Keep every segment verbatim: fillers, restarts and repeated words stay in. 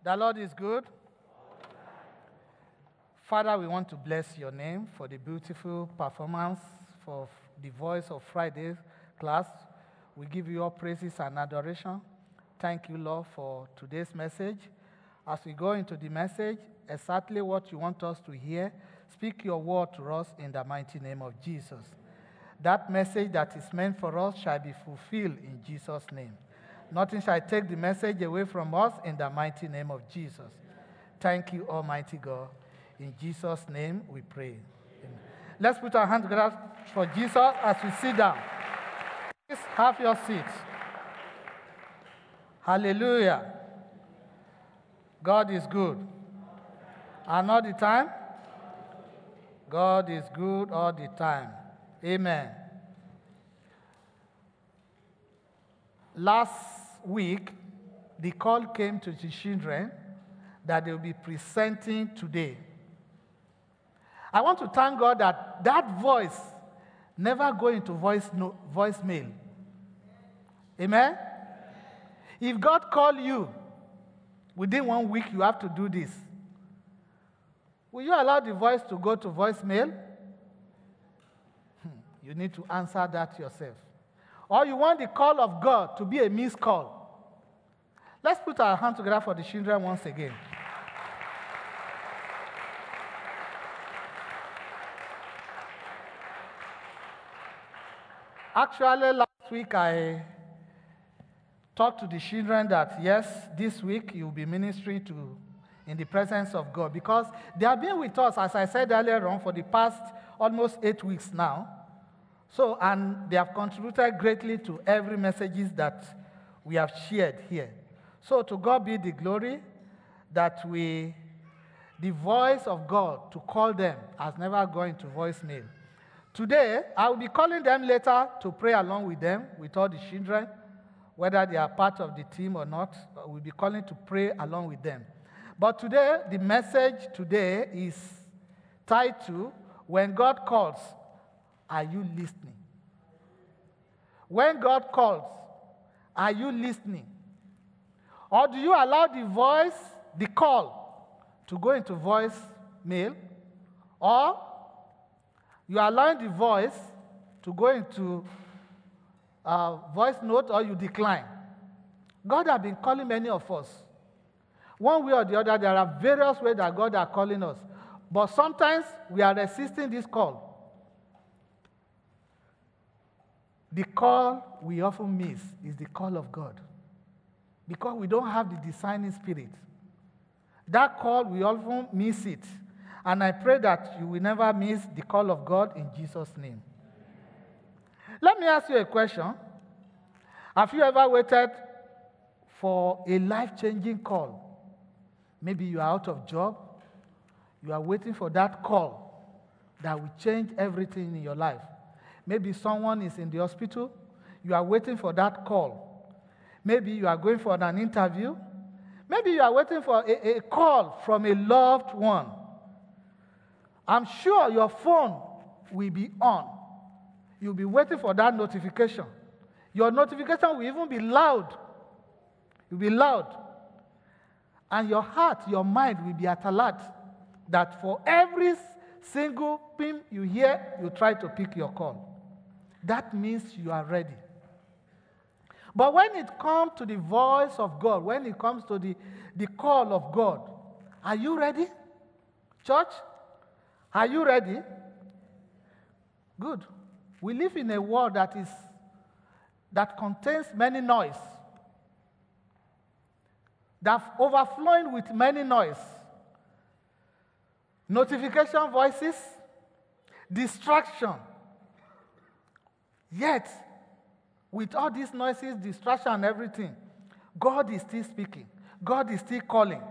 The Lord is good. Father, we want to bless your name for the beautiful performance for the Voice of Friday class. We give you all praises and adoration. Thank you, Lord, for today's message. As we go into the message, exactly what you want us to hear, speak your word to us in the mighty name of Jesus. That message that is meant for us shall be fulfilled in Jesus' name. Nothing shall take the message away from us in the mighty name of Jesus. Thank you, Almighty God. In Jesus' name we pray. Amen. Let's put our hands together for Jesus as we sit down. Please have your seats. Hallelujah. God is good. And all the time? God is good all the time. Amen. Last week, the call came to the children that they will be presenting today. I want to thank God that that voice never go into voice no, voicemail. Amen? If God call you, within one week you have to do this. Will you allow the voice to go to voicemail? You need to answer that yourself. Or you want the call of God to be a missed call. Let's put our hands together for the children once again. Actually, last week I talked to the children that, yes, this week you'll be ministering to in the presence of God, because they have been with us, as I said earlier on, for the past almost eight weeks now. So, and they have contributed greatly to every messages that we have shared here. So, to God be the glory that we, the voice of God to call them has never gone into voicemail. Today, I will be calling them later to pray along with them, with all the children, whether they are part of the team or not. We'll be calling to pray along with them. But today, the message today is titled, When God Calls, Are You Listening? When God calls, are you listening? Or do you allow the voice, the call, to go into voice mail? Or you are allowing the voice to go into uh, voice note, or you decline? God has been calling many of us. One way or the other, there are various ways that God is calling us. But sometimes we are resisting this call. The call we often miss is the call of God, because we don't have the discerning spirit. That call, we often miss it. And I pray that you will never miss the call of God in Jesus' name. Let me ask you a question. Have you ever waited for a life-changing call? Maybe you are out of job. You are waiting for that call that will change everything in your life. Maybe someone is in the hospital. You are waiting for that call. Maybe you are going for an interview. Maybe you are waiting for a, a call from a loved one. I'm sure your phone will be on. You'll be waiting for that notification. Your notification will even be loud. It will be loud. And your heart, your mind will be at alert that for every single ping you hear, you try to pick your call. That means you are ready. But when it comes to the voice of God, when it comes to the, the call of God, are you ready? Church, are you ready? Good. We live in a world that is that contains many noise, that's overflowing with many noise. Notification voices, distraction. Yet, with all these noises, distraction, and everything, God is still speaking. God is still calling.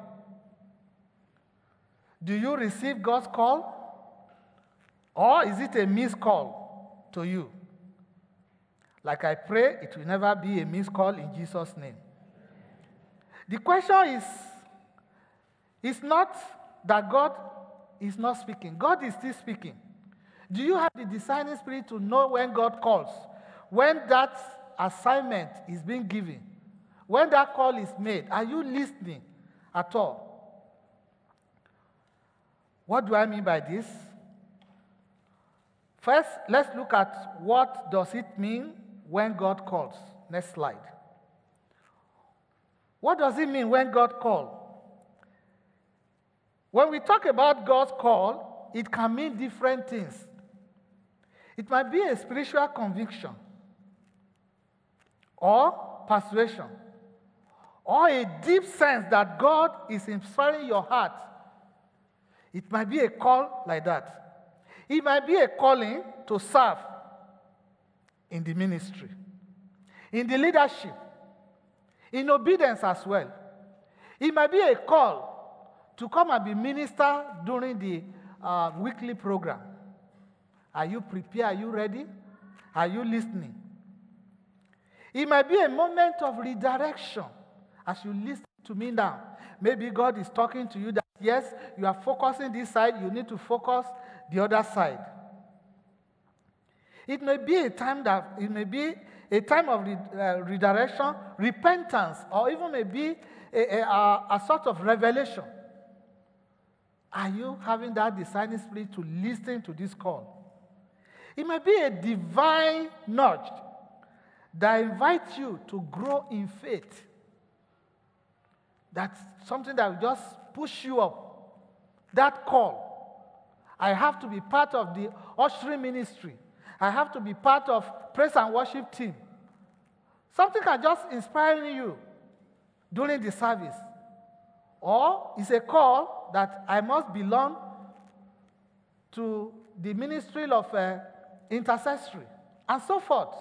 Do you receive God's call? Or is it a missed call to you? Like I pray, it will never be a missed call in Jesus' name. The question is, it's not that God is not speaking. God is still speaking. Do you have the discerning spirit to know when God calls? When that assignment is being given? When that call is made? Are you listening? at all. What do I mean by this? First, let's look at what does it mean when God calls. Next slide. What does it mean when God calls? When we talk about God's call, it can mean different things. It might be a spiritual conviction, or persuasion, or a deep sense that God is inspiring your heart. It might be a call like that. It might be a calling to serve in the ministry, in the leadership, in obedience as well. It might be a call to come and be minister during the uh, weekly program. Are you prepared? Are you ready? Are you listening? It might be a moment of redirection as you listen to me now. Maybe God is talking to you that, yes, you are focusing this side, you need to focus the other side. It may be a time that, it may be a time of re, uh, redirection, repentance, or even maybe a, a, a, a sort of revelation. Are you having that discerning spirit to listen to this call? It might be a divine nudge that invites you to grow in faith. That's something that will just push you up. That call. I have to be part of the ushering ministry. I have to be part of praise and worship team. Something can just inspire you during the service. Or it's a call that I must belong to the ministry of uh, intercessory, and so forth.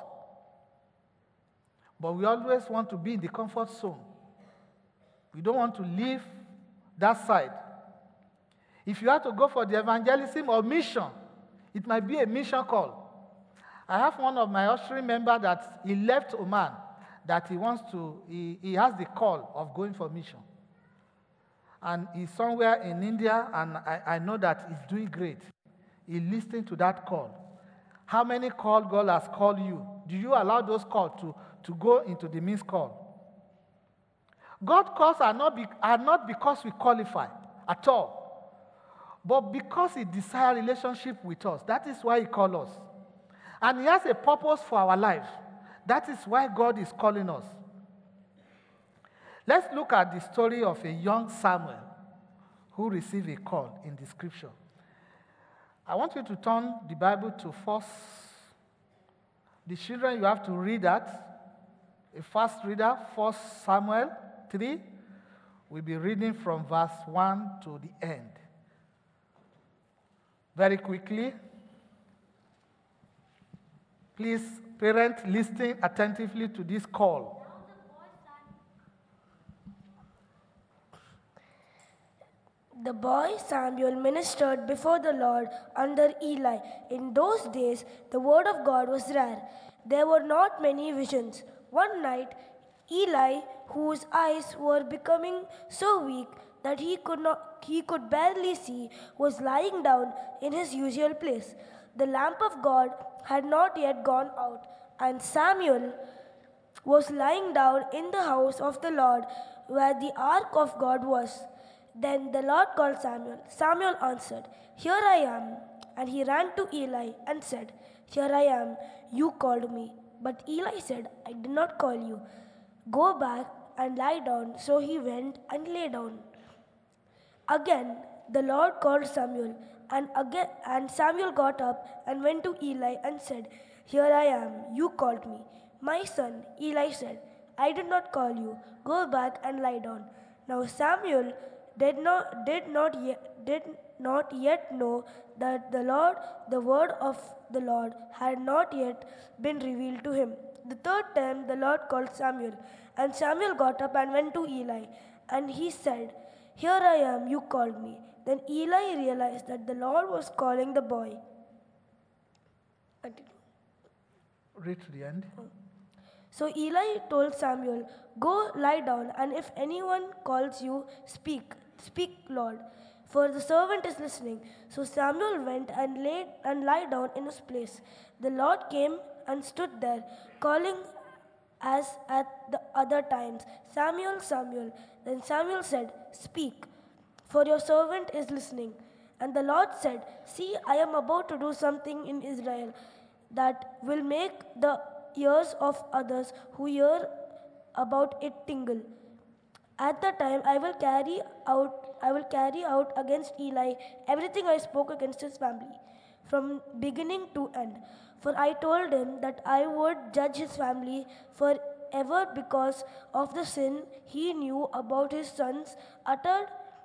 But we always want to be in the comfort zone. We don't want to leave that side. If you have to go for the evangelism or mission, it might be a mission call. I have one of my ushering members that he left Oman, that he wants to, he, he has the call of going for mission. And he's somewhere in India, and I, I know that he's doing great. He's listening to that call. How many calls God has called you? Do you allow those calls to, to go into the missed call? God calls are not, be, are not because we qualify at all, but because He desires relationship with us. That is why He calls us. And He has a purpose for our life. That is why God is calling us. Let's look at the story of a young Samuel who received a call in the scripture. I want you to turn the Bible to First. The children, you have to read that. A fast reader, First Samuel three. We'll be reading from verse one to the end. Very quickly. Please, parents, listen attentively to this call. The boy Samuel ministered before the Lord under Eli. In those days, the word of God was rare. There were not many visions. One night, Eli, whose eyes were becoming so weak that he could not, he could barely see, was lying down in his usual place. The lamp of God had not yet gone out, and Samuel was lying down in the house of the Lord, where the ark of God was. Then the Lord called Samuel. Samuel answered, "Here I am." And he ran to Eli and said, "Here I am, you called me." But Eli said, "I did not call you. Go back and lie down." So he went and lay down. Again the Lord called Samuel, and again and Samuel got up and went to Eli and said, "Here I am, you called me." "My son," Eli said, "I did not call you. Go back and lie down." Now Samuel did not did not yet did not yet know that the Lord the word of the Lord had not yet been revealed to him. The third time the Lord called Samuel, and Samuel got up and went to Eli, and he said, "Here I am, you called me." Then Eli realized that the Lord was calling the boy. Read to the end. So Eli told Samuel, "Go lie down, and if anyone calls you, speak. Speak, Lord, for the servant is listening." So Samuel went and lay and lay down in his place. The Lord came and stood there, calling as at the other times, Samuel, Samuel. Then Samuel said, Speak, for your servant is listening. And the Lord said, See, I am about to do something in Israel that will make the ears of others who hear about it tingle. At that time I will carry out I will carry out against Eli everything I spoke against his family, from beginning to end. For I told him that I would judge his family forever because of the sin he knew about his sons uttered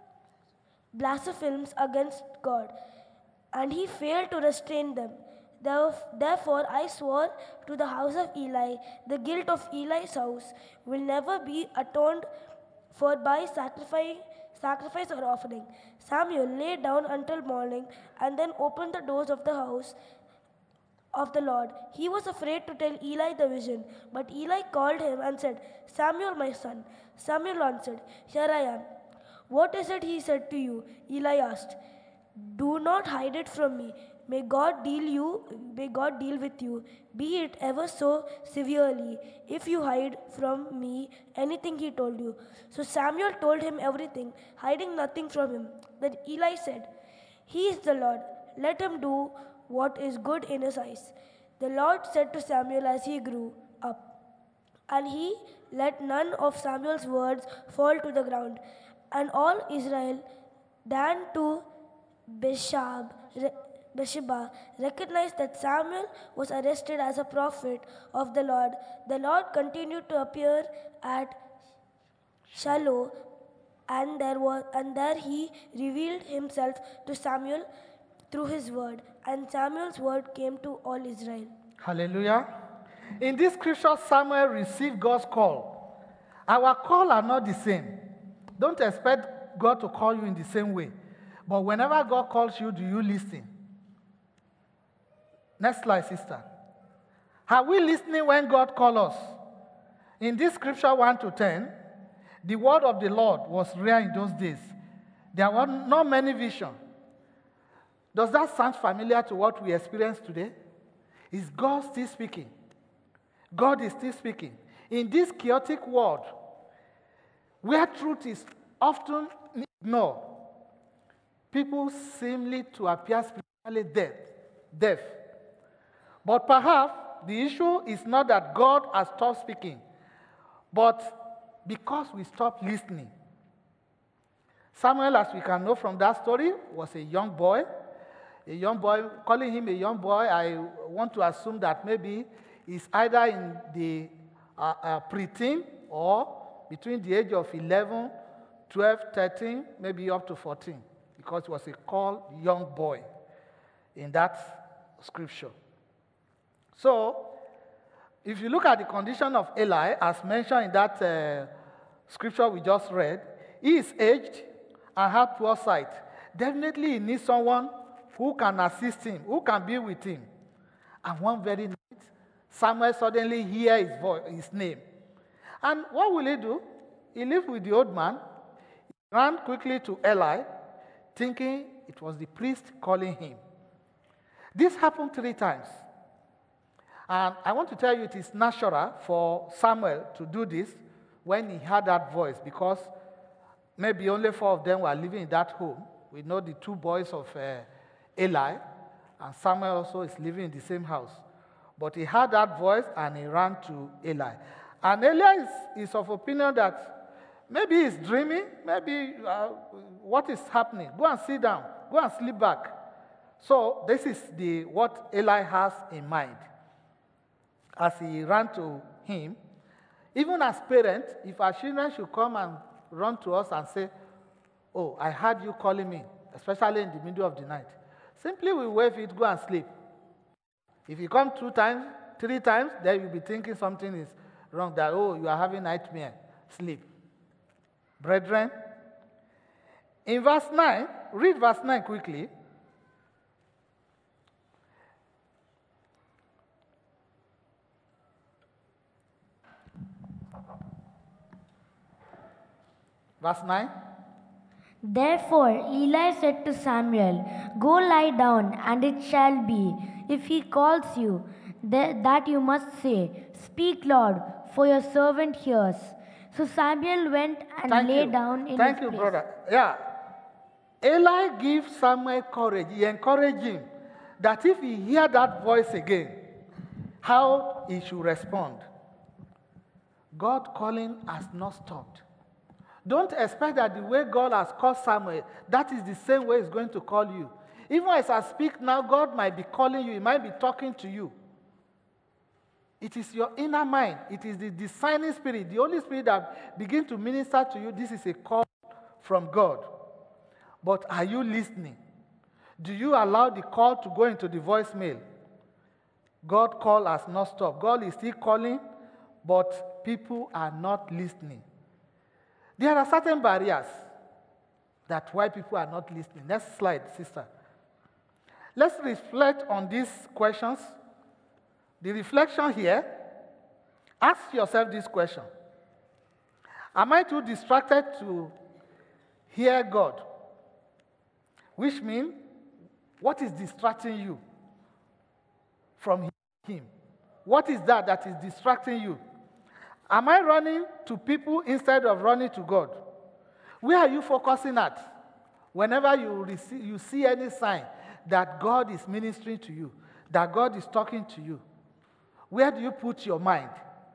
blasphemies against God, and he failed to restrain them. Therefore, I swore to the house of Eli, the guilt of Eli's house will never be atoned for by sacrifice, sacrifice or offering. Samuel lay down until morning and then opened the doors of the house of the Lord. He was afraid to tell Eli the vision, but Eli called him and said, Samuel, my son. Samuel answered, Here I am. What is it he said to you? Eli asked. Do not hide it from me. May God deal you, may God deal with you, be it ever so severely, if you hide from me anything he told you. So Samuel told him everything, hiding nothing from him. Then Eli said, He is the Lord. Let him do what is good in his eyes. The Lord said to Samuel as he grew up, and he let none of Samuel's words fall to the ground. And all Israel, Dan to Beshab, Bathsheba, recognized that Samuel was arrested as a prophet of the Lord. The Lord continued to appear at Shiloh, and there was, and there he revealed himself to Samuel through his word. And Samuel's word came to all Israel. Hallelujah. In this scripture, Samuel received God's call. Our call are not the same. Don't expect God to call you in the same way. But whenever God calls you, do you listen? Next slide, sister. Are we listening when God calls us? In this scripture one to ten, the word of the Lord was rare in those days. There were not many visions. Does that sound familiar to what we experience today? Is God still speaking? God is still speaking. In this chaotic world, where truth is often ignored, people seem to appear spiritually dead, deaf. But perhaps the issue is not that God has stopped speaking, but because we stopped listening. Samuel, as we can know from that story, was a young boy. A young boy, calling him a young boy, I want to assume that maybe he's either in the uh, uh, preteen or between the age of eleven, twelve, thirteen, maybe up to fourteen, because he was a called young boy in that scripture. So, if you look at the condition of Eli, as mentioned in that uh, scripture we just read, he is aged and has poor sight. Definitely he needs someone who can assist him, who can be with him. And one very night, Samuel suddenly hears his voice, his name. And what will he do? He lived with the old man. He ran quickly to Eli, thinking it was the priest calling him. This happened three times. And I want to tell you it is natural for Samuel to do this when he heard that voice, because maybe only four of them were living in that home. We know the two boys of uh, Eli, and Samuel also is living in the same house. But he heard that voice and he ran to Eli. And Eli is, is of opinion that maybe he's dreaming, maybe uh, what is happening? Go and sit down, go and sleep back. So this is the what Eli has in mind. As he ran to him, even as parents, if our children should come and run to us and say, oh, I heard you calling me, especially in the middle of the night, simply we wave it, go and sleep. If you come two times, three times, then you'll be thinking something is wrong, that, oh, you are having nightmare. Sleep. Brethren, in verse nine, read verse nine quickly. Verse nine. Therefore Eli said to Samuel, Go lie down, and it shall be, if he calls you, that you must say, Speak, Lord, for your servant hears. So Samuel went and Thank lay you. down in Thank his you, place. brother. Yeah. Eli gives Samuel courage. He encouraged him that if he hear that voice again, how he should respond. God calling has not stopped. Don't expect that the way God has called Samuel, that is the same way he's going to call you. Even as I speak now, God might be calling you. He might be talking to you. It is your inner mind. It is the discerning spirit, the Holy Spirit that begins to minister to you. This is a call from God. But are you listening? Do you allow the call to go into the voicemail? God call has not stopped. God is still calling, but people are not listening. There are certain barriers that why people are not listening. Next slide, sister. Let's reflect on these questions. The reflection here, ask yourself this question. Am I too distracted to hear God? Which means, what is distracting you from Him? What is that that is distracting you? Am I running to people instead of running to God? Where are you focusing at? Whenever you, receive, you see any sign that God is ministering to you, that God is talking to you, where do you put your mind?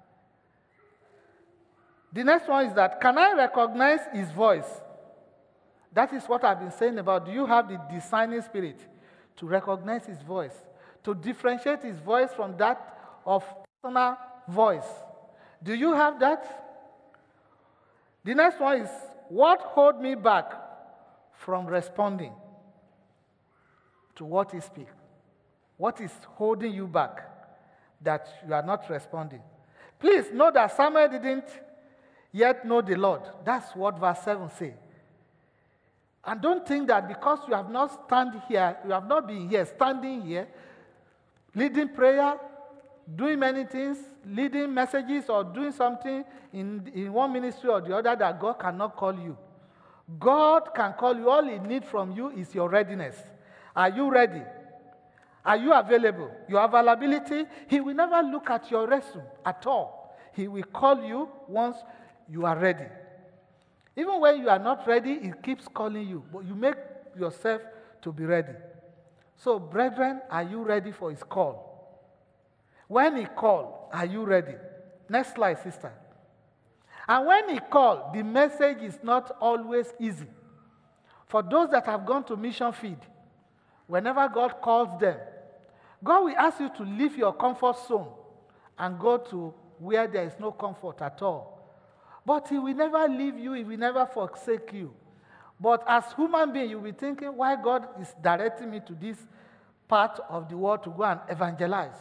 The next one is that, can I recognize His voice? That is what I've been saying about. Do you have the discerning spirit to recognize His voice, to differentiate His voice from that of personal voice? Do you have that? The next one is, what hold me back from responding to what He speaks? What is holding you back that you are not responding? Please know that Samuel didn't yet know the Lord. That's what verse seven says. And don't think that because you have not stand here, you have not been here, standing here, leading prayer, doing many things, leading messages or doing something in, in one ministry or the other, that God cannot call you. God can call you. All He needs from you is your readiness. Are you ready? Are you available? Your availability, He will never look at your resume at all. He will call you once you are ready. Even when you are not ready, He keeps calling you, but you make yourself to be ready. So, brethren, are you ready for His call? When He calls, are you ready? Next slide, sister. And when He calls, the message is not always easy. For those that have gone to mission field, whenever God calls them, God will ask you to leave your comfort zone and go to where there is no comfort at all. But He will never leave you. He will never forsake you. But as human being, you'll be thinking, why God is directing me to this part of the world to go and evangelize?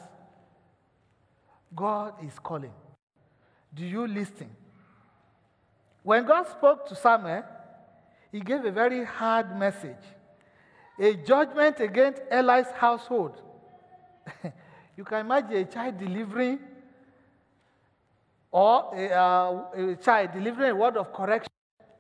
God is calling. Do you listen? When God spoke to Samuel, He gave a very hard message. A judgment against Eli's household. You can imagine a child delivering or a, uh, a child delivering a word of correction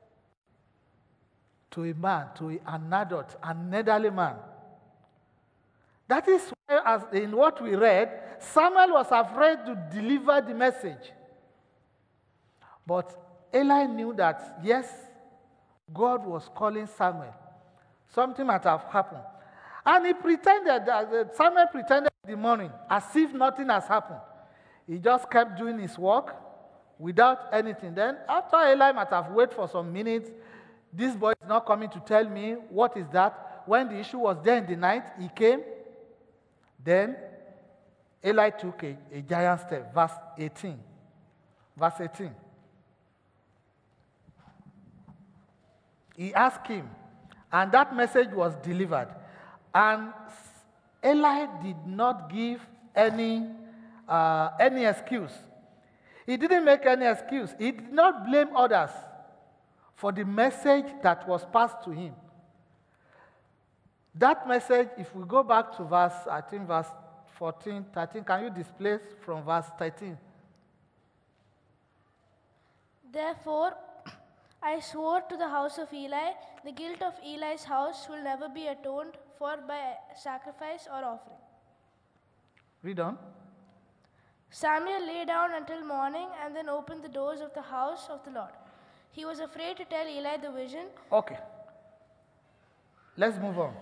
to a man, to an adult, an elderly man. That is why, as in what we read, Samuel was afraid to deliver the message. But Eli knew that, yes, God was calling Samuel. Something might have happened. And he pretended, that Samuel pretended in the morning as if nothing has happened. He just kept doing his work without anything. Then, after Eli might have waited for some minutes, this boy is not coming to tell me what is that. When the issue was there in the night, he came. Then, Eli took a, a giant step. Verse eighteen. Verse eighteen. He asked him, and that message was delivered. And Eli did not give any, uh, any excuse. He didn't make any excuse. He did not blame others for the message that was passed to him. That message, if we go back to verse, I think verse fourteen, thirteen, can you display from verse thirteen? Therefore, I swore to the house of Eli, the guilt of Eli's house will never be atoned for by sacrifice or offering. Read on. Samuel lay down until morning and then opened the doors of the house of the Lord. He was afraid to tell Eli the vision. Okay. Let's move on.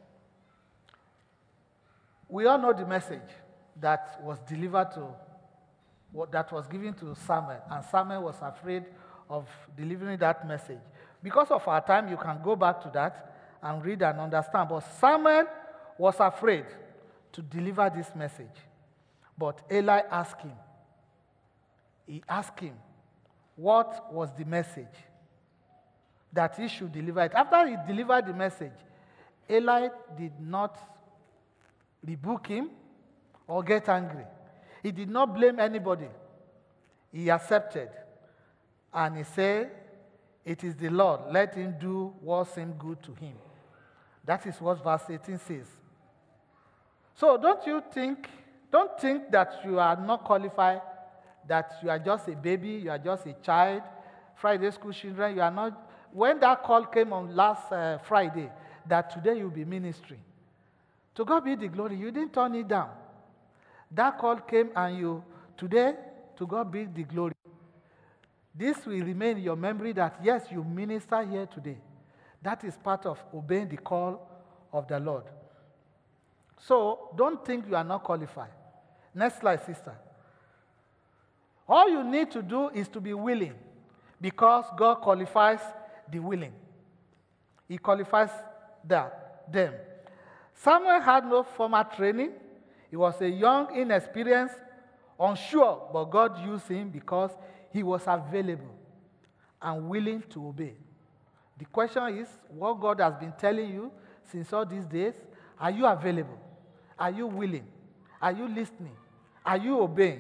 We all know the message that was delivered to, that was given to Samuel, and Samuel was afraid of delivering that message. Because of our time, you can go back to that and read and understand. But Samuel was afraid to deliver this message. But Eli asked him, he asked him, what was the message that he should deliver it. After he delivered the message, Eli did not rebuke him or get angry. He did not blame anybody. He accepted. And he said, it is the Lord. Let him do what seemed good to him. That is what verse eighteen says. So don't you think, don't think that you are not qualified, that you are just a baby, you are just a child, Friday school children, you are not. When that call came on last uh, Friday, that today you'll be ministry. To God be the glory, you didn't turn it down. That call came and you, today, to God be the glory. This will remain in your memory that, yes, you minister here today. That is part of obeying the call of the Lord. So don't think you are not qualified. Next slide, sister. All you need to do is to be willing, because God qualifies the willing. He qualifies that, them. Samuel had no formal training. He was a young, inexperienced, unsure, but God used him because he was available and willing to obey. The question is, what God has been telling you since all these days, are you available? Are you willing? Are you listening? Are you obeying?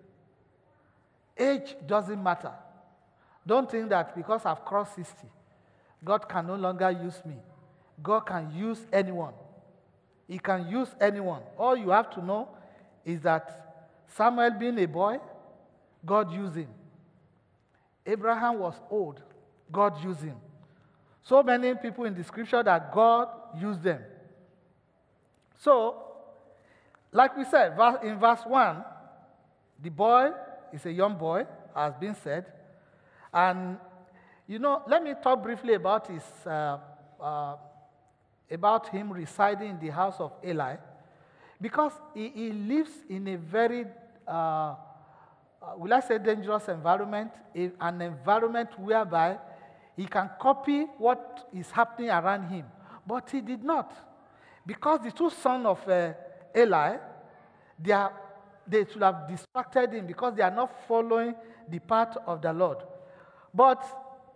Age doesn't matter. Don't think that because I've crossed sixty, God can no longer use me. God can use anyone. He can use anyone. All you have to know is that Samuel, being a boy, God used him. Abraham was old. God used him. So many people in the scripture that God used them. So, like we said, in verse one, the boy is a young boy, has been said. And, you know, let me talk briefly about his, uh, uh, about him residing in the house of Eli. Because he, he lives in a very, uh, uh, will I say dangerous environment, a, an environment whereby he can copy what is happening around him. But he did not. Because the two sons of uh, Eli, they, are, they should have distracted him because they are not following the path of the Lord. But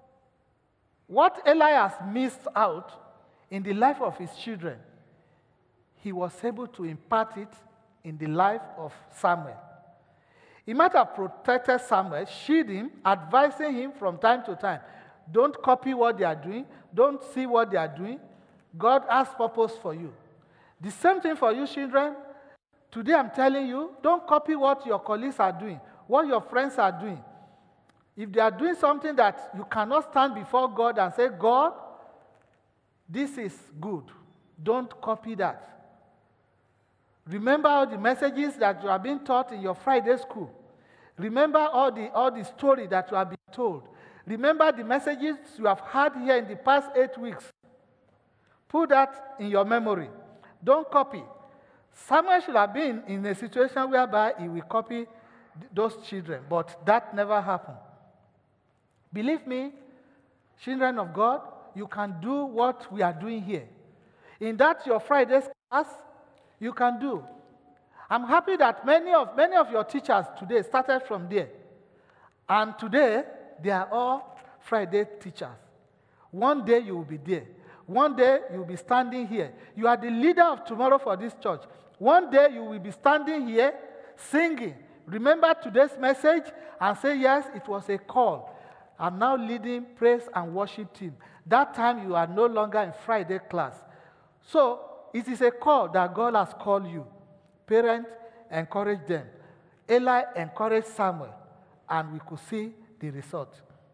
what Eli has missed out in the life of his children, he was able to impart it in the life of Samuel. He might have protected Samuel, shield him, advising him from time to time. Don't copy what they are doing. Don't see what they are doing. God has purpose for you. The same thing for you, children. Today I'm telling you, don't copy what your colleagues are doing, what your friends are doing. If they are doing something that you cannot stand before God and say, God, this is good, don't copy that. Remember all the messages that you have been taught in your Friday school. Remember all the, all the story that you have been told. Remember the messages you have had here in the past eight weeks. Put that in your memory. Don't copy. Samuel should have been in a situation whereby he will copy those children, but that never happened. Believe me, children of God, you can do what we are doing here. In that your Friday class, you can do. I'm happy that many of, many of your teachers today started from there. And today, they are all Friday teachers. One day you will be there. One day you will be standing here. You are the leader of tomorrow for this church. One day you will be standing here singing. Remember today's message and say, yes, it was a call. I'm now leading praise and worship team. That time you are no longer in Friday class. So it is a call that God has called you. Parents, encourage them. Eli encouraged Samuel, and we could see the result.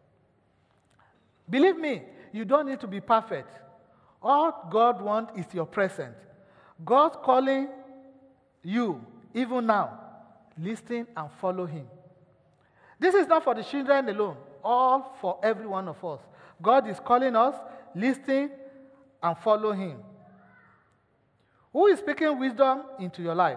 Believe me, you don't need to be perfect. All God wants is your present. God's calling you, even now. listen and follow him. This is not for the children alone, all for every one of us. God is calling us, listen and follow him. Who is speaking wisdom into your life?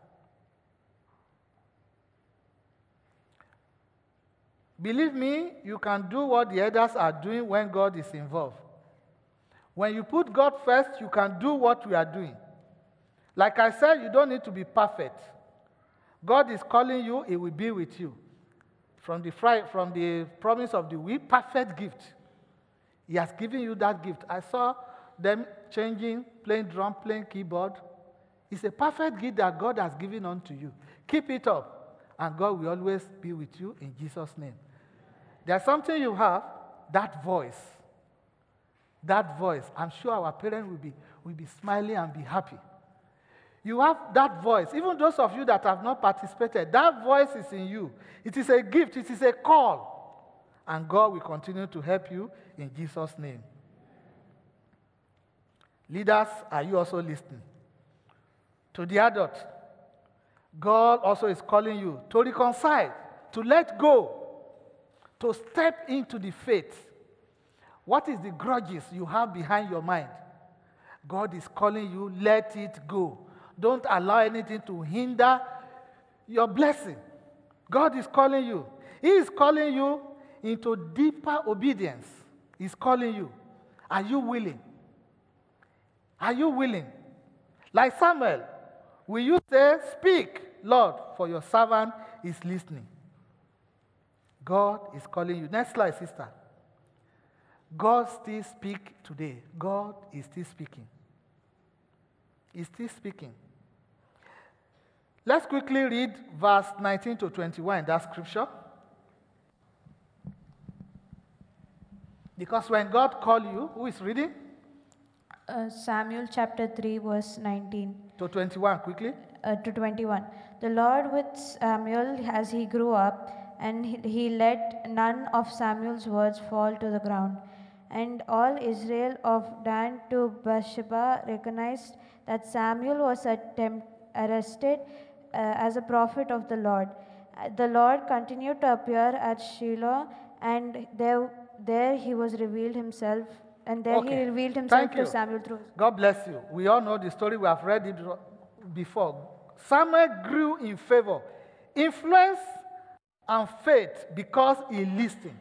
Believe me, you can do what the others are doing when God is involved. When you put God first, you can do what we are doing. Like I said, you don't need to be perfect. God is calling you, he will be with you. From the, fri- from the promise of the week, perfect gift. He has given you that gift. I saw them changing, playing drum, playing keyboard. It's a perfect gift that God has given unto you. Keep it up, and God will always be with you in Jesus' name. There's something you have, that voice. That voice. I'm sure our parents will be, will be smiling and be happy. You have that voice. Even those of you that have not participated, that voice is in you. It is a gift. It is a call. And God will continue to help you in Jesus' name. Leaders, are you also listening? To the adult, God also is calling you to reconcile, to let go, to step into the faith. What is the grudges you have behind your mind? God is calling you, let it go. Don't allow anything to hinder your blessing. God is calling you. He is calling you into deeper obedience. He's calling you. Are you willing? Are you willing? Like Samuel, will you say, speak, Lord, for your servant is listening. God is calling you. Next slide, sister. God still speaks today. God is still speaking. He's still speaking. Let's quickly read verse nineteen to twenty-one in that scripture. Because when God called you, who is reading? Uh, Samuel chapter three, verse nineteen. To twenty-one, quickly. Uh, to twenty-one. The Lord with Samuel as he grew up, and he, he let none of Samuel's words fall to the ground. And all Israel of Dan to Beersheba recognized that Samuel was attempt, arrested uh, as a prophet of the Lord. Uh, the Lord continued to appear at Shiloh, and there, there he was revealed himself, and there Okay. he revealed himself Thank to you. Samuel through. God bless you. We all know the story. We have read it before. Samuel grew in favor, influence, and faith because he listened.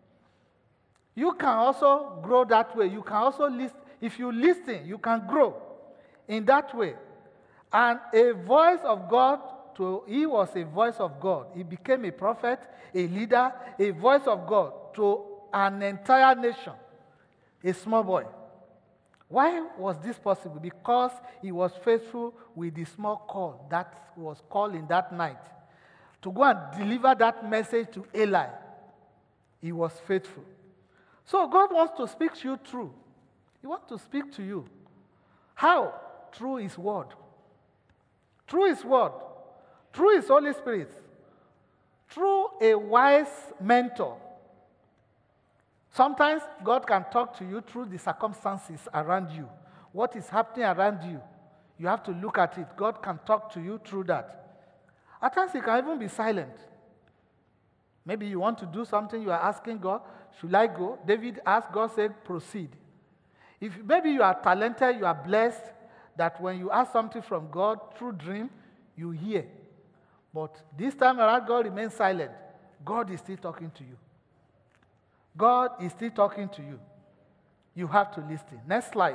You can also grow that way. You can also listen. If you listen, you can grow in that way. And a voice of God, to, he was a voice of God. He became a prophet, a leader, a voice of God to an entire nation, a small boy. Why was this possible? Because he was faithful with the small call that was called in that night. To go and deliver that message to Eli, he was faithful. So God wants to speak to you through. He wants to speak to you. How? Through his word. Through his word. Through his Holy Spirit. Through a wise mentor. Sometimes God can talk to you through the circumstances around you. What is happening around you? You have to look at it. God can talk to you through that. At times he can even be silent. Maybe you want to do something, you are asking God, should I go? David asked, God said, proceed. If maybe you are talented, you are blessed, that when you ask something from God through dream, you hear. But this time around, God remains silent. God is still talking to you. God is still talking to you. You have to listen. Next slide.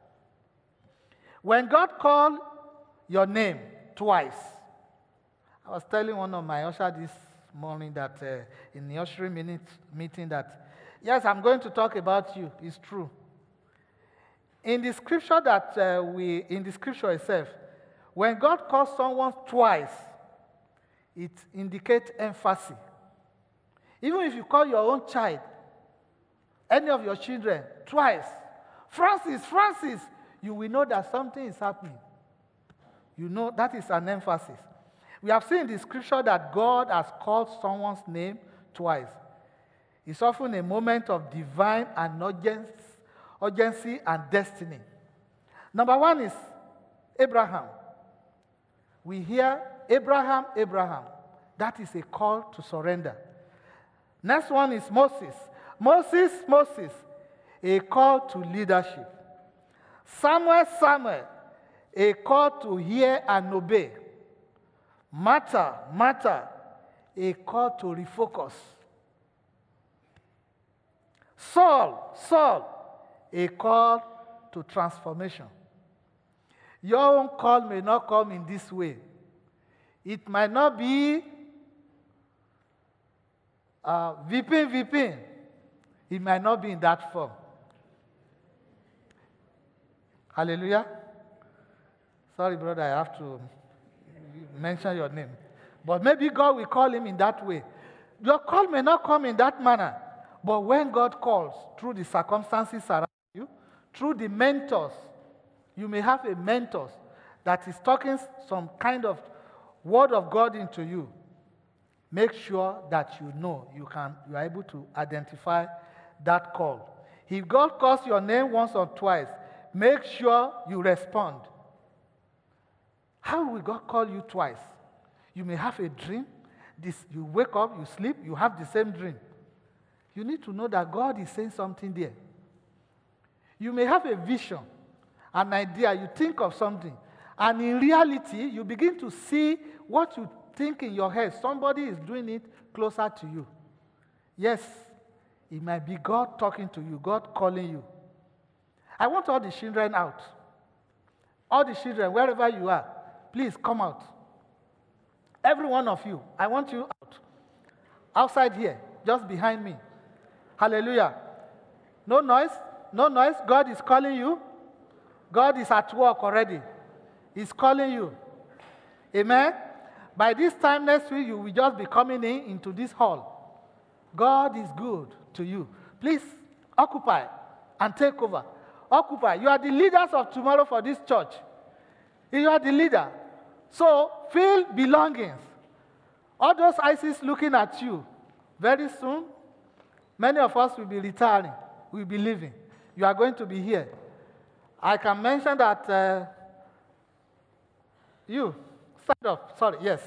When God called your name twice, I was telling one of my usher this morning that uh, in the ushering minute, meeting that, yes, I'm going to talk about you. It's true. In the scripture that uh, we, in the scripture itself, when God calls someone twice, it indicates emphasis. Even if you call your own child, any of your children, twice, Francis, Francis, you will know that something is happening. You know that is an emphasis. We have seen in the scripture that God has called someone's name twice. It's often a moment of divine and urgency, urgency and destiny. Number one is Abraham. We hear Abraham, Abraham. That is a call to surrender. Next one is Moses. Moses, Moses, a call to leadership. Samuel, Samuel, a call to hear and obey. Martha, Martha, a call to refocus. Saul, Saul, a call to transformation. Your own call may not come in this way. It might not be uh, VPing, VPing. It might not be in that form. Hallelujah. Sorry, brother, I have to mention your name. But maybe God will call him in that way. Your call may not come in that manner. But when God calls, through the circumstances around you, through the mentors, you may have a mentor that is talking some kind of word of God into you. Make sure that you know you can you are able to identify that call. If God calls your name once or twice, make sure you respond. How will God call you twice? You may have a dream. This, you wake up, you sleep, you have the same dream. You need to know that God is saying something there. You may have a vision, an idea, you think of something, and in reality, you begin to see what you think in your head. Somebody is doing it closer to you. Yes, it might be God talking to you, God calling you. I want all the children out. All the children, wherever you are, please come out. Every one of you, I want you out. Outside here, just behind me. Hallelujah. No noise, no noise. God is calling you. God is at work already. He's calling you. Amen. By this time next week, you will just be coming in into this hall. God is good to you. Please occupy and take over. Occupy. You are the leaders of tomorrow for this church. You are the leader. So feel belongings. All those ISIS looking at you, very soon, many of us will be retiring. We'll be leaving. You are going to be here. I can mention that uh, you, stand up. Sorry, yes.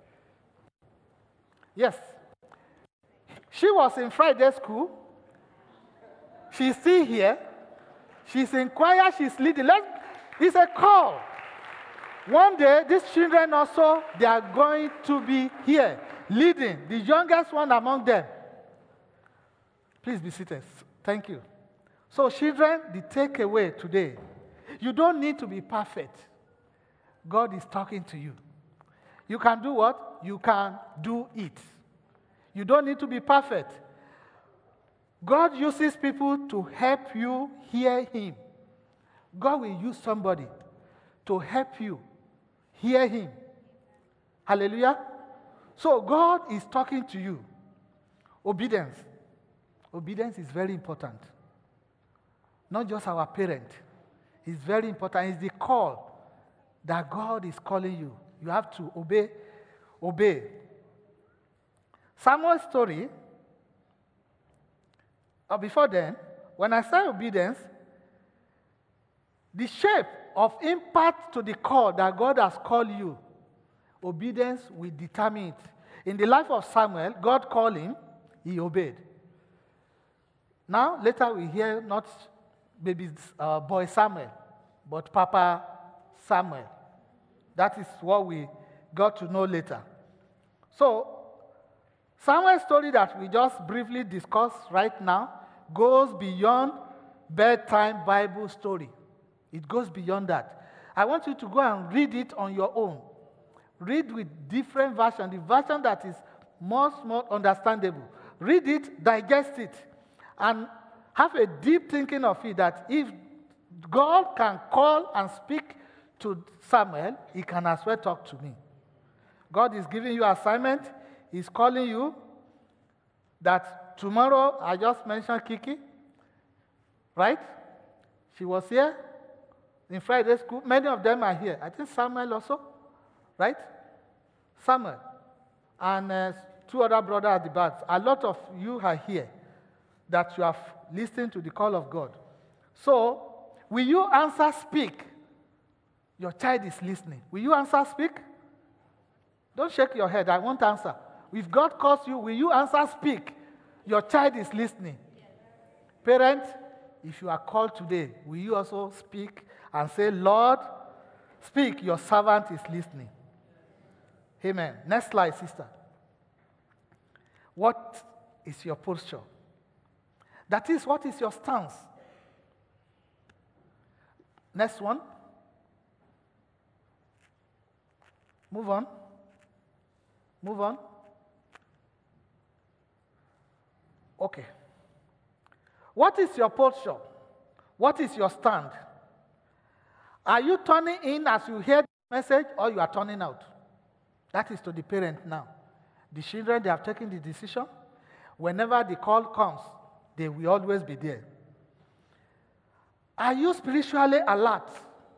Yes. She was in Friday school. She's still here. She's in choir. She's leading. Let's, it's a call. One day, these children also, they are going to be here, leading, the youngest one among them. Please be seated. Thank you. So, children, the takeaway today, you don't need to be perfect. God is talking to you. You can do what? You can do it. You don't need to be perfect. God uses people to help you hear Him. God will use somebody to help you hear Him. Hallelujah. So God is talking to you. Obedience. Obedience is very important. Not just our parent. It's very important. It's the call that God is calling you. You have to obey. Obey. Samuel's story, or before then, when I say obedience, the shape of impact to the call that God has called you, obedience will determine it. In the life of Samuel, God called him, he obeyed. Now, later we hear not baby uh, boy Samuel, but Papa Samuel. That is what we got to know later. So, Samuel's story that we just briefly discussed right now goes beyond bedtime Bible story. It goes beyond that. I want you to go and read it on your own. Read with different versions, the version that is much more understandable. Read it, digest it, and have a deep thinking of it that if God can call and speak to Samuel, He can as well talk to me. God is giving you assignment. He's calling you that tomorrow, I just mentioned Kiki, right? She was here in Friday school. Many of them are here. I think Samuel also, right? Samuel. And uh, two other brothers at the back. A lot of you are here that you have listened to the call of God. So, will you answer speak? Your child is listening. Will you answer speak? Don't shake your head. I won't answer. If God calls you, will you answer? Speak. Your child is listening. Parent, if you are called today, will you also speak and say, Lord, speak, your servant is listening. Amen. Next slide, sister. What is your posture? That is, what is your stance? Next one. Move on. Move on. Okay. What is your posture? What is your stand? Are you turning in as you hear the message, or you are turning out? That is to the parent now. The children, they have taken the decision. Whenever the call comes, they will always be there. Are you spiritually alert?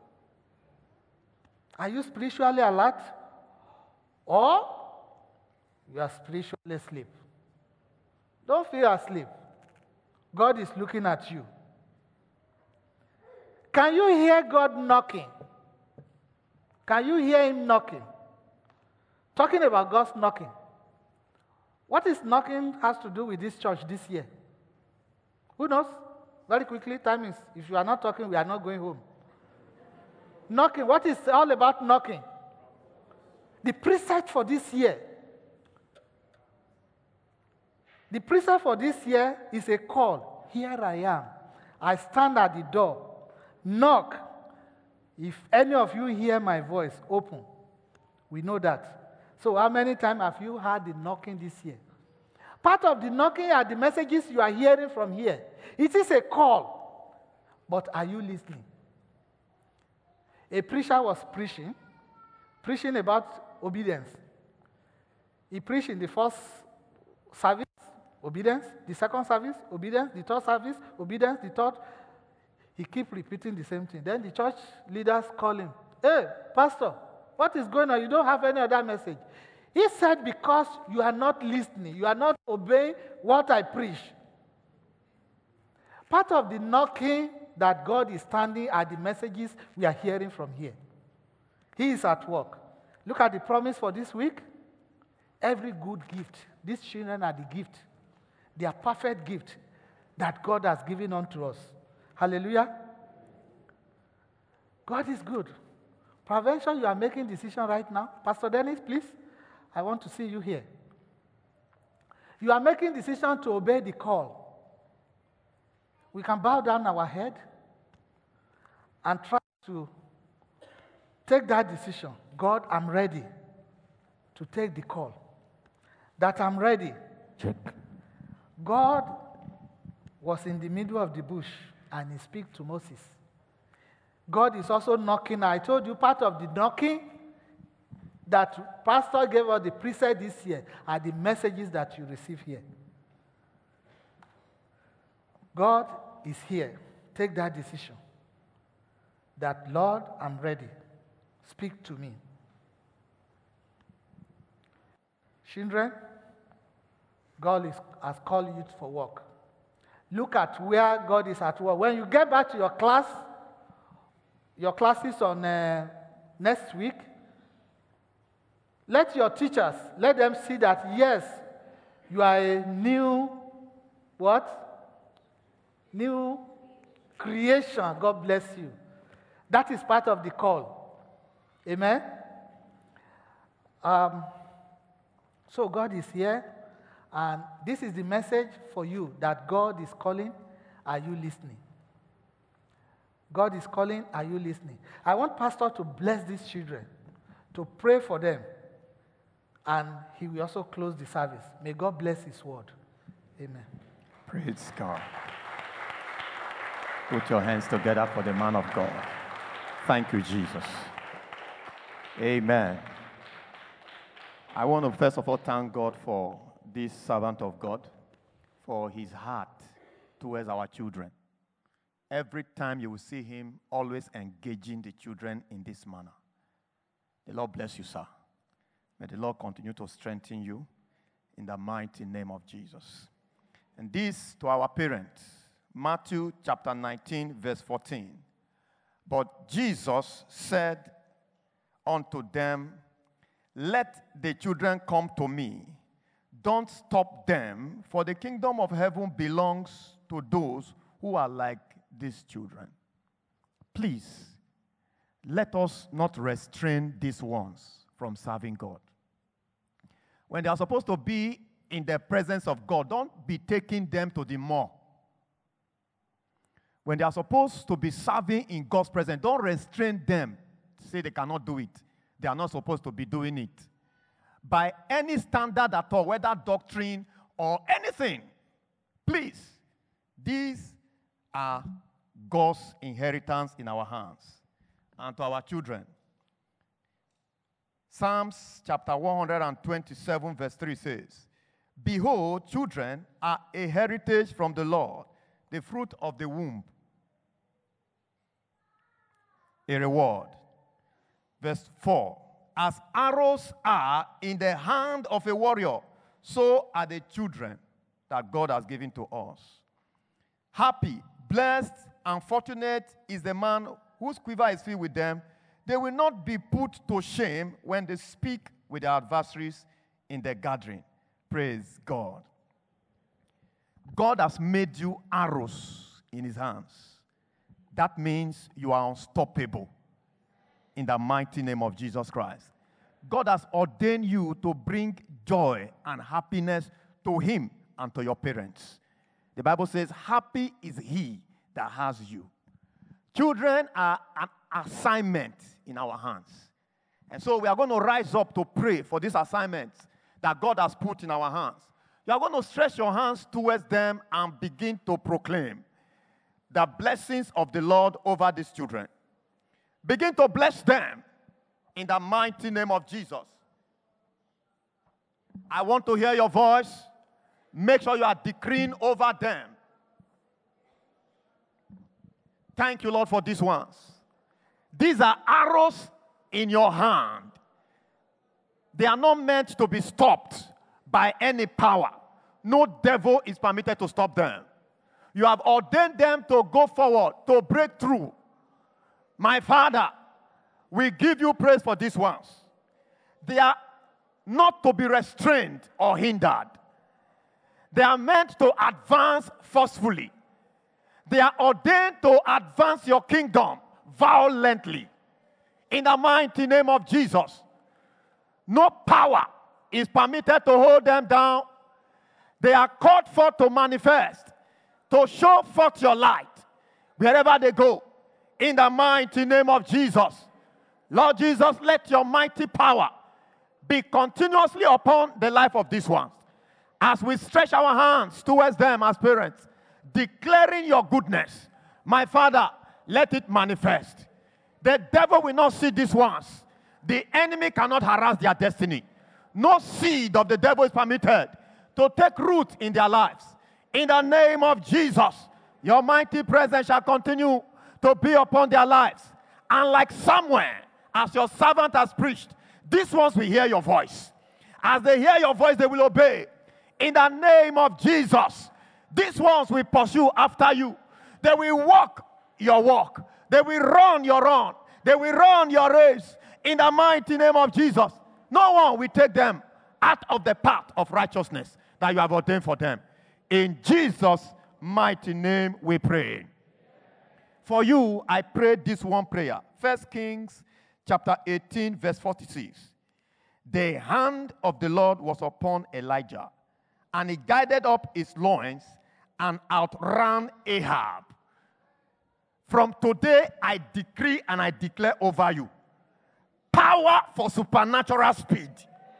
Are you spiritually alert? Or you are spiritually asleep? Don't feel asleep. God is looking at you. Can you hear God knocking? Can you hear him knocking? Talking about God's knocking. What is knocking has to do with this church this year? Who knows? Very quickly, time is, if you are not talking, we are not going home. Knocking, what is all about knocking? The precept for this year. The precept for this year is a call. Here I am. I stand at the door. Knock. If any of you hear my voice, open. We know that. So how many times have you heard the knocking this year? Part of the knocking are the messages you are hearing from here. It is a call. But are you listening? A preacher was preaching, preaching about obedience. He preached in the first service, obedience. The second service, obedience. The third service, obedience. The third, he keep repeating the same thing. Then the church leaders call him. Hey, pastor, what is going on? You don't have any other message. He said, because you are not listening. You are not obeying what I preach. Part of the knocking that God is standing are the messages we are hearing from here. He is at work. Look at the promise for this week. Every good gift. These children are the gift. They are perfect gift that God has given unto us. Hallelujah. God is good. Prevention, you are making decision right now. Pastor Dennis, please. I want to see you here. You are making decision to obey the call. We can bow down our head and try to take that decision. God, I'm ready to take the call. That I'm ready. Check. God was in the middle of the bush and he spoke to Moses. God is also knocking. I told you part of the knocking that Pastor gave us the precept this year are the messages that you receive here. God is here. Take that decision. That, Lord, I'm ready. Speak to me. Children, God is, has called you for work. Look at where God is at work. When you get back to your class, your classes on uh, next week, let your teachers, let them see that, yes, you are a new, what? New creation. God bless you. That is part of the call. Amen? Um, so God is here, and this is the message for you, that God is calling. Are you listening? God is calling. Are you listening? I want Pastor to bless these children, to pray for them, and he will also close the service. May God bless his word. Amen. Praise God. Put your hands together for the man of God. Thank you, Jesus. Amen. I want to first of all thank God for this servant of God, for his heart towards our children. Every time you will see him always engaging the children in this manner. The Lord bless you, sir. May the Lord continue to strengthen you in the mighty name of Jesus. And this to our parents, Matthew chapter nineteen, verse fourteen. But Jesus said unto them, let the children come to me. Don't stop them, for the kingdom of heaven belongs to those who are like these children. Please, let us not restrain these ones from serving God. When they are supposed to be in the presence of God, don't be taking them to the mall. When they are supposed to be serving in God's presence, don't restrain them. Say they cannot do it. They are not supposed to be doing it. By any standard at all, whether doctrine or anything, please, these are God's inheritance in our hands and to our children. Psalms chapter one twenty-seven verse three says, behold, children are a heritage from the Lord, the fruit of the womb, a reward. Verse four, as arrows are in the hand of a warrior, so are the children that God has given to us. Happy, blessed, and fortunate is the man whose quiver is filled with them. They will not be put to shame when they speak with their adversaries in the gathering. Praise God. God has made you arrows in his hands. That means you are unstoppable in the mighty name of Jesus Christ. God has ordained you to bring joy and happiness to him and to your parents. The Bible says, happy is he that has you. Children are an assignment in our hands. And so we are going to rise up to pray for this assignment that God has put in our hands. You are going to stretch your hands towards them and begin to proclaim the blessings of the Lord over these children. Begin to bless them in the mighty name of Jesus. I want to hear your voice. Make sure you are decreeing over them. Thank you, Lord, for these ones. These are arrows in your hand. They are not meant to be stopped by any power. No devil is permitted to stop them. You have ordained them to go forward, to break through. My Father, we give you praise for these ones. They are not to be restrained or hindered. They are meant to advance forcefully. They are ordained to advance your kingdom violently. In the mighty name of Jesus. No power is permitted to hold them down. They are called for to manifest, to show forth your light wherever they go. In the mighty name of Jesus. Lord Jesus, let your mighty power be continuously upon the life of these ones. As we stretch our hands towards them as parents, declaring your goodness, my Father, let it manifest. The devil will not see these ones. The enemy cannot harass their destiny. No seed of the devil is permitted to take root in their lives. In the name of Jesus, your mighty presence shall continue to be upon their lives. And like Samuel, as your servant has preached, these ones will hear your voice. As they hear your voice, they will obey. In the name of Jesus, these ones will pursue after you. They will walk your walk. They will run your run. They will run your race. In the mighty name of Jesus, no one will take them out of the path of righteousness that you have ordained for them. In Jesus' mighty name we pray. For you, I prayed this one prayer. First Kings chapter eighteen, verse forty-six. The hand of the Lord was upon Elijah, and he guided up his loins and outran Ahab. From today, I decree and I declare over you power for supernatural speed.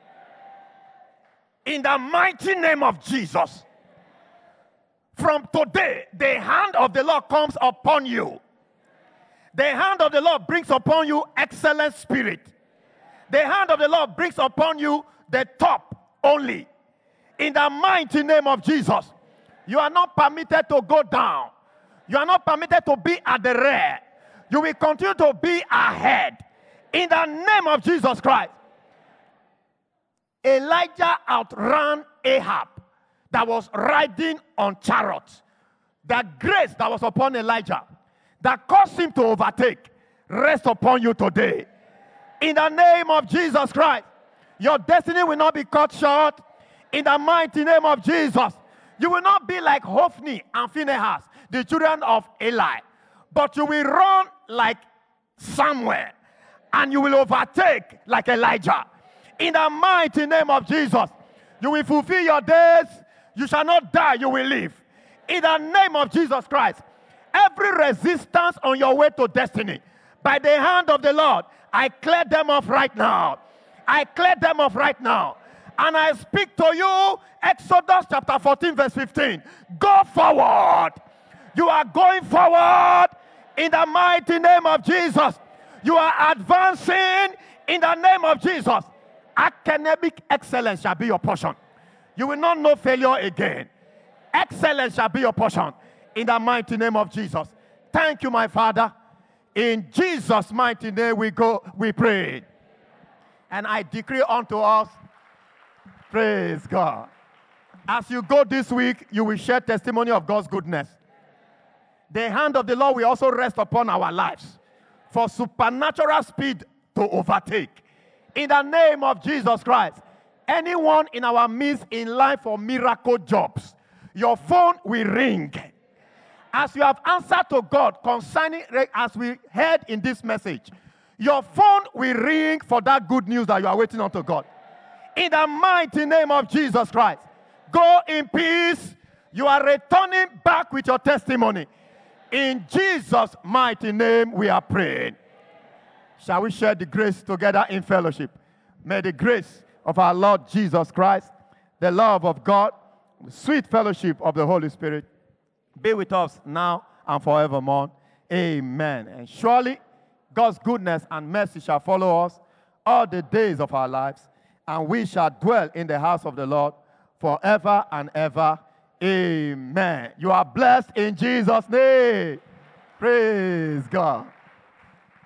In the mighty name of Jesus. From today, the hand of the Lord comes upon you. The hand of the Lord brings upon you excellent spirit. The hand of the Lord brings upon you the top only. In the mighty name of Jesus. You are not permitted to go down. You are not permitted to be at the rear. You will continue to be ahead. In the name of Jesus Christ. Elijah outran Ahab that was riding on chariots. The grace that was upon Elijah that caused him to overtake rest upon you today. In the name of Jesus Christ. Your destiny will not be cut short in the mighty name of Jesus. You will not be like Hophni and Phinehas, the children of Eli, but you will run like Samuel, and you will overtake like Elijah. In the mighty name of Jesus, you will fulfill your days. You shall not die, you will live. In the name of Jesus Christ, every resistance on your way to destiny, by the hand of the Lord, I clear them off right now. I clear them off right now. And I speak to you, Exodus chapter fourteen, verse fifteen. Go forward. You are going forward in the mighty name of Jesus. You are advancing in the name of Jesus. Academic excellence shall be your portion. You will not know failure again. Excellence shall be your portion in the mighty name of Jesus. Thank you, my Father. In Jesus' mighty name we go, we pray. And I decree unto us, praise God. As you go this week, you will share testimony of God's goodness. The hand of the Lord will also rest upon our lives for supernatural speed to overtake. In the name of Jesus Christ, anyone in our midst in line for miracle jobs, your phone will ring. As you have answered to God concerning, as we heard in this message, your phone will ring for that good news that you are waiting on to God. In the mighty name of Jesus Christ, go in peace. You are returning back with your testimony. In Jesus' mighty name we are praying. Shall we share the grace together in fellowship? May the grace of our Lord Jesus Christ, the love of God, the sweet fellowship of the Holy Spirit be with us now and forevermore. Amen. And surely God's goodness and mercy shall follow us all the days of our lives, and we shall dwell in the house of the Lord forever and ever. Amen. You are blessed in Jesus' name. Praise God.